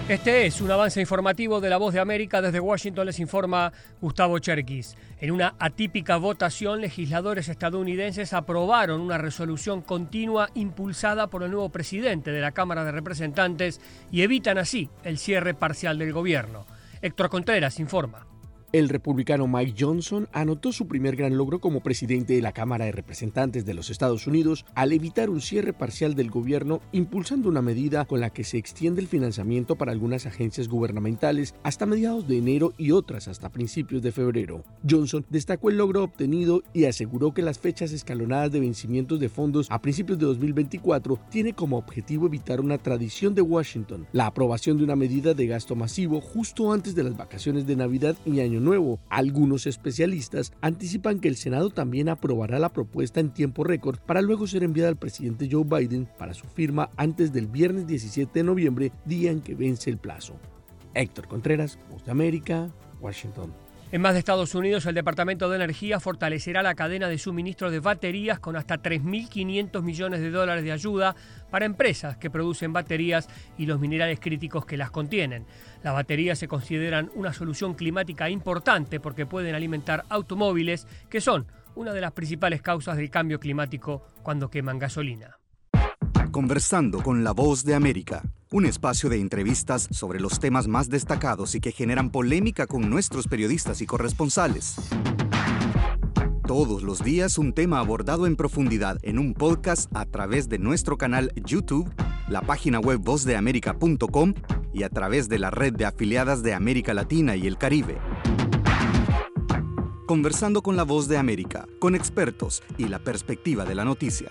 Este es un avance informativo de La Voz de América. Desde Washington les informa Gustavo Cherkis. En una atípica votación, legisladores estadounidenses aprobaron una resolución continua impulsada por el nuevo presidente de la Cámara de Representantes y evitan así el cierre parcial del gobierno. Héctor Contreras informa. El republicano Mike Johnson anotó su primer gran logro como presidente de la Cámara de Representantes de los Estados Unidos al evitar un cierre parcial del gobierno, impulsando una medida con la que se extiende el financiamiento para algunas agencias gubernamentales hasta mediados de enero y otras hasta principios de febrero. Johnson destacó el logro obtenido y aseguró que las fechas escalonadas de vencimientos de fondos a principios de 2024 tiene como objetivo evitar una tradición de Washington, la aprobación de una medida de gasto masivo justo antes de las vacaciones de Navidad y Año Nuevo. Algunos especialistas anticipan que el Senado también aprobará la propuesta en tiempo récord para luego ser enviada al presidente Joe Biden para su firma antes del viernes 17 de noviembre, día en que vence el plazo. Héctor Contreras, Voz de América, Washington. En más de Estados Unidos, el Departamento de Energía fortalecerá la cadena de suministro de baterías con hasta $3.500 millones de ayuda para empresas que producen baterías y los minerales críticos que las contienen. Las baterías se consideran una solución climática importante porque pueden alimentar automóviles, que son una de las principales causas del cambio climático cuando queman gasolina. Conversando con La Voz de América, un espacio de entrevistas sobre los temas más destacados y que generan polémica con nuestros periodistas y corresponsales. Todos los días un tema abordado en profundidad en un podcast a través de nuestro canal YouTube, la página web vozdeamerica.com y a través de la red de afiliadas de América Latina y el Caribe. Conversando con La Voz de América, con expertos y la perspectiva de la noticia.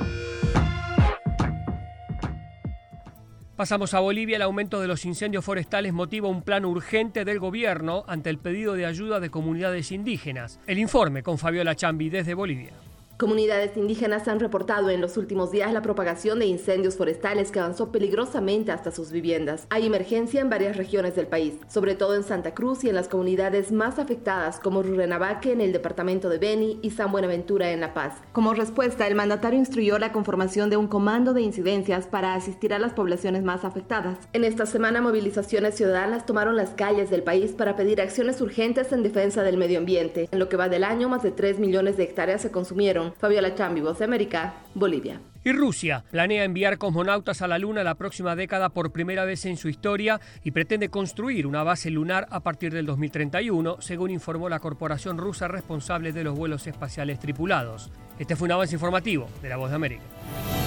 Pasamos a Bolivia. El aumento de los incendios forestales motiva un plan urgente del gobierno ante el pedido de ayuda de comunidades indígenas. El informe con Fabiola Chambi desde Bolivia. Comunidades indígenas han reportado en los últimos días la propagación de incendios forestales que avanzó peligrosamente hasta sus viviendas. Hay emergencia en varias regiones del país, sobre todo en Santa Cruz y en las comunidades más afectadas como Rurrenabaque en el departamento de Beni y San Buenaventura en La Paz. Como respuesta, el mandatario instruyó la conformación de un comando de incidencias para asistir a las poblaciones más afectadas. En esta semana, movilizaciones ciudadanas tomaron las calles del país para pedir acciones urgentes en defensa del medio ambiente. En lo que va del año, más de 3 millones de hectáreas se consumieron. Fabiola Chambi, Voz de América, Bolivia. Y Rusia planea enviar cosmonautas a la Luna la próxima década por primera vez en su historia y pretende construir una base lunar a partir del 2031, según informó la corporación rusa responsable de los vuelos espaciales tripulados. Este fue un avance informativo de La Voz de América.